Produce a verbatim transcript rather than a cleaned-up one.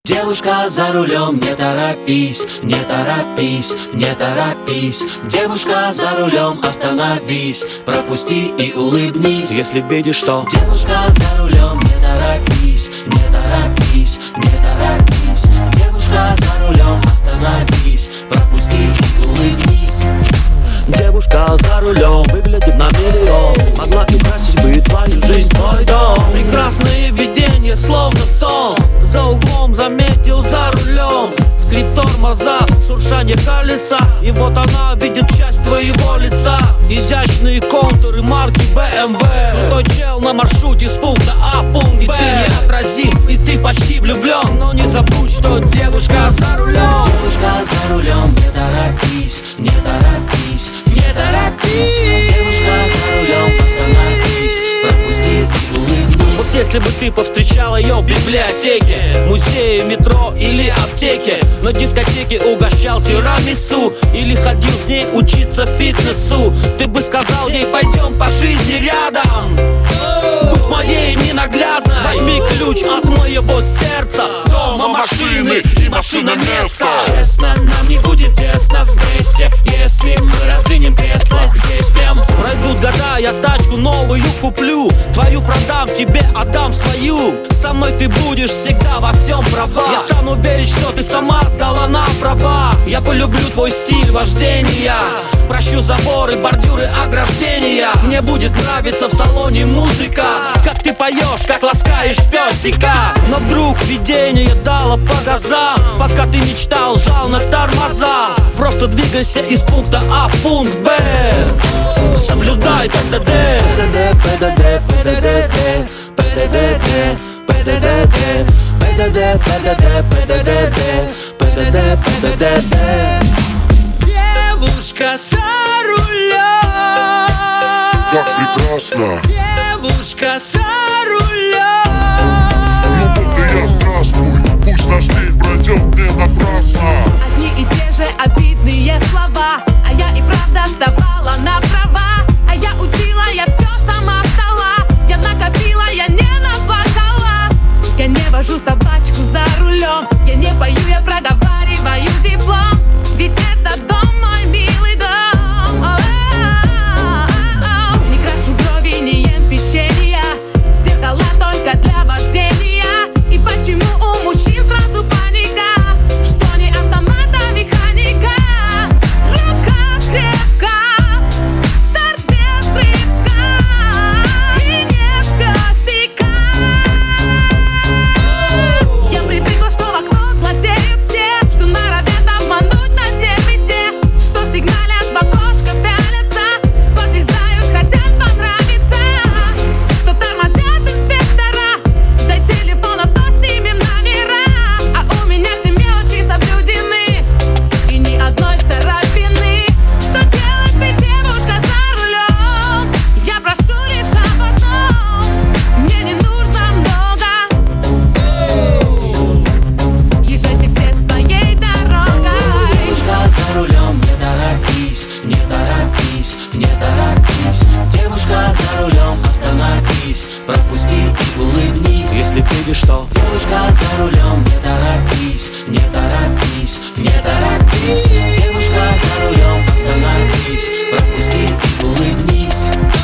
Девушка за рулем, не торопись, не торопись, не торопись. Девушка за рулем, остановись, пропусти и улыбнись. Если видишь, что девушка за рулем, не торопись, не торопись, не торопись. Девушка за рулем, остановись, пропусти и улыбнись. девушка за рулем выглядит на миллион, могла украсить бы твою жизнь, твой дом. Прекрасное видение, словно сон, за углом заметил за рулем. Скрип тормоза, шуршание колеса, и вот она видит часть твоего лица. Изящные контуры марки бэ эм вэ. Крутой чел на маршруте с пункта А в пункт Б. И ты неотразим, и ты почти влюблен, но не забудь, что девушка за рулем. Девушка за рулем, не торопись, не торопись, не торопись. Девушка за рулем, остановись, пропусти и улыбнись. Вот если бы ты повстречал ее в библиотеке, музее, метро или аптеке, на дискотеке угощал тирамису или ходил с ней учиться фитнесу, ты бы сказал ей: пойдем по жизни рядом, будь моей ненаглядной. Возьми ключ от моего сердца, дома, машины и машина места. Честно, нам не будет тесно вместе, если мы раздвинем кресло здесь прям. Пройдут года, я тачку новую куплю, твою продам, тебе отдам свою. Со мной ты будешь всегда во всем права. Я стану верить, что ты сама сдала на права. Я полюблю твой стиль вождения, прощу заборы, бордюры, ограждения. Мне будет нравиться в салоне музыка, как ты поешь, как ласкаешь песика. Но вдруг видение дало по газам, пока ты мечтал, жал на тормоза. Просто двигайся из пункта А в пункт Б, соблюдай пэ дэ дэ. пэ дэ дэ, пэ дэ дэ, пэ дэ дэ, пэ дэ дэ, пэ дэ дэ, пэ дэ дэ, пэ дэ дэ, пэ дэ дэ, пэ дэ дэ, пэ дэ дэ. Девушка за рулем, как прекрасно. Девушка за рулем. Ну вот и я, здравствуй, пусть наш день пройдет не напрасно. Одни и те же обидные слова, а я и правда вставала на права. А я учила, я все сама стала, я накопила, я не наплакала. Я не вожу собачку за рулем, я не пою, я проговариваю диплом. Ведь это дом, мой милый дом. О-о-о-о-о. Не крашу брови, не ем печенья, зеркала только для вождения. И почему у мужчин сразу паника, что не автомат, а механика? Рука крепка, старт без рывка, и нет косяка. Я привыкла, что в окно глазеют все, что норовят обмануть на сервисе, что сигналят в окошко, пялятся, подлезают, хотят понравиться, что тормозят инспектора. Дай телефон, а то снимем номера. А у меня все мелочи соблюдены, и ни одной царапины. Что делать ты, девушка за рулем? Я прошу лишь об одном, мне не нужно много. Езжайте все своей дорогой. Девушка за рулем, не торопись, не торопись, не торопись. Девушка за рулем, остановись, пропусти и улыбнись. Если видишь, что девушка за рулем, не торопись, не торопись, не торопись. Девушка за рулем, остановись, пропусти и улыбнись.